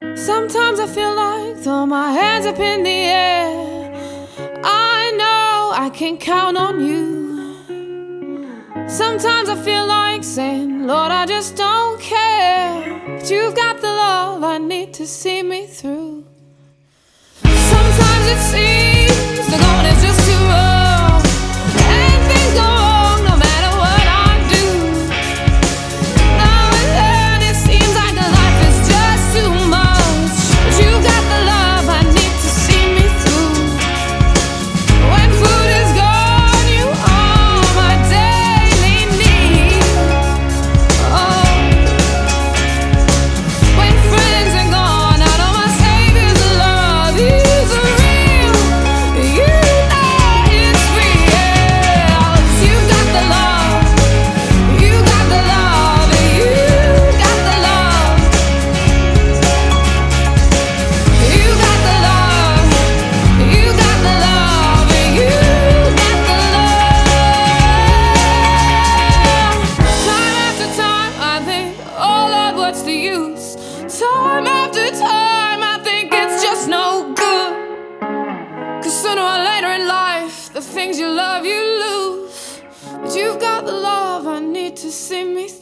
Sometimes I feel like throw my hands up in the air. I know I can count on you. Sometimes I feel like saying, Lord, I just don't care. But you've got the love I need to see me through. Sometimes it seems the going is just too rough, and things go wrong no matter what I do. Now and then it seems like the life is just too much, but you got the love I need to see me through. When food is gone, you are my daily need. Oh, when friends are gone, I know my Savior's love is real. You know it's real. You got the love, you got the love, you got the love, you got the love, you got the love, you got the love. Time after time I think, oh Lord, what's the use? Time after time I think it's just no good. 'Cause sooner or later in life, the things you love you lose. But you've got the love I need to see me through.